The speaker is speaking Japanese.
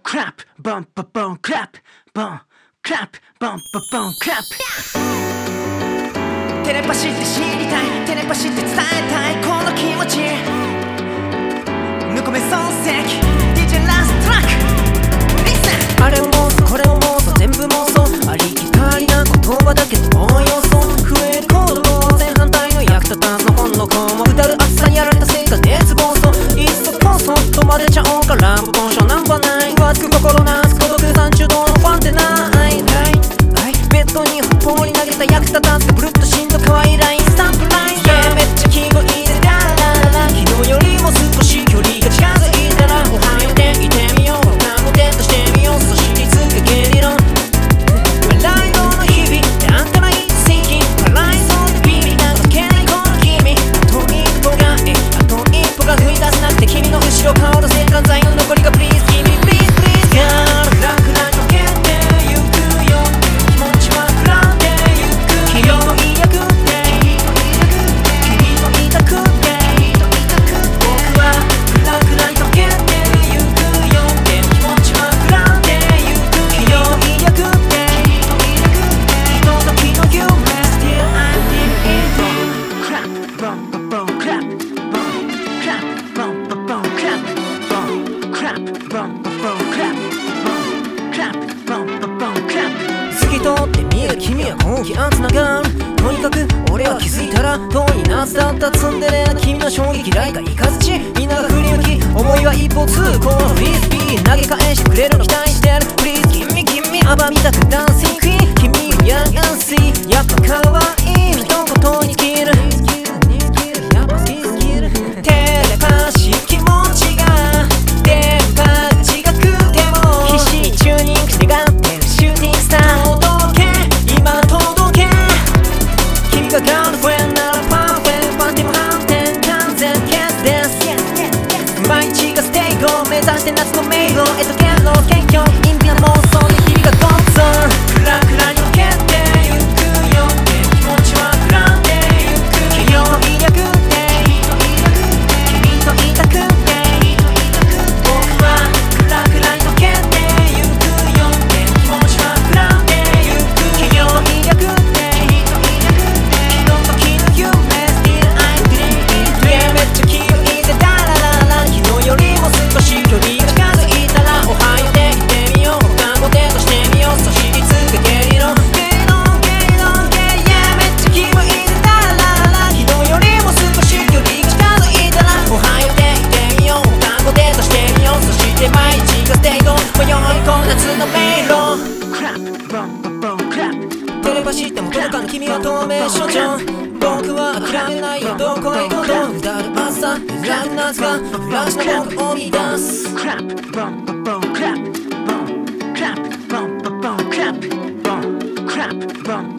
Crap, bum, ba, bum, crap, bum, crap, bum, ba, bum, crap。テレパシーで知りたい、テレパシーで伝えたいこの気持ち。抜こめ漱石 DJ ラストラック Listen。 あれも妄想これも妄想全部妄想ありきたりな言葉だけども予想増える行動正反対の役立たずの本の子も歌う暑さにやられたせいか熱暴走いっそこそっと混ぜちゃおうか乱暴根性ナンバーナイン浮つく心なす孤独30度のファンってないベッドにほっぽり投げた役立たずでブルッとしんど可愛いラインスタンプラインめっちゃ気分いいでララララ昨日よりも少し距離が近づいたらおはようでいてみようなもデートしてみようそしていつかゲリロン笑いの日々であんたのいいセキ笑いそうでビビなんかけないこの君あと一歩が踏み出せなくて君の後ろ顔の性感剤の残りが Please give me please please girl 楽な溶けてゆくよ気持ちは膨らんでゆく君のいい役って君の痛くて僕は楽な溶けてゆくよ気持ちは膨らんでゆく君のいい役ってひとときの夢 Still I'm in you Crap, bum, ba, bum, crap Crap, bum, ba, bum, crap Bum, crap, bum, ba, bum, crap Bum, crap, bum, ba, bum, crap 透き通って見える君は根気あつながるとにかく俺は気づいたら遠い夏だったツンデレな君の衝撃雷がいかずちみんなが振り向き思いは一歩通行のフリスビー投げ返してくれるの期待してる Please give me give me 暴みたくダンシングクイーン君ややすいやっぱ可愛い一言に尽きるテレパシー気持ちが電波違くても必死にチューニングしてがってるシューティングスター届け今届け君がガールフレンドならパーフェクトパンティも反転完全決です毎日がステイゴー目指して夏の迷路へとゲロ謙虚インディアン妄想で日々がゴーゾンクラクラに溶けてゆくよ気持ちは膨らんでゆく企業の威力君といたくて僕はクラクラに溶けてゆくよ気持ちは膨らんでゆく企業の威力ひとときの夢 Still I'm dreaming めっちゃ気分いいぜダラララ昨日よりも少し距離が近づいたらおはようでいてみよう他語デートしてみようそしていつかゲリロンめっちゃ気分いいぜダラララ昨日よりも少し距離が近づいたらおはようでいてみよう他語デートしてみようそして毎日がステイゴー迷い込む夏の迷路 Crap, bum, ba, bum, crap テレパシーっても届かぬ君は透明少女僕は諦めないよどこへ行こうとうだる朝ラグ夏がフラッシュの僕を見出す Crap, bum, ba, bum, crap Bum, crap, bum, ba, bum, crap Bum, crap, bum